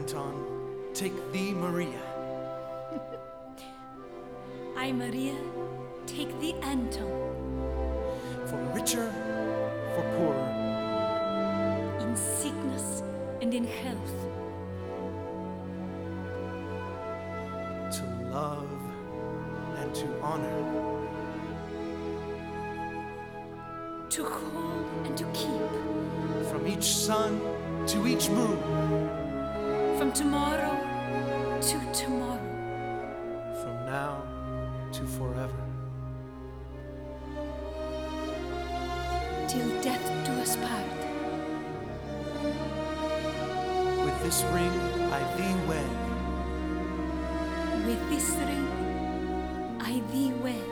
Anton, take thee, Maria. I, Maria, take thee, Anton. For richer, for poorer, In sickness and in health, to love and to honor, to hold and to keep, from each sun to each moon, from tomorrow to tomorrow, from now to forever. till death do us part. With this ring I thee wed. With this ring I thee wed.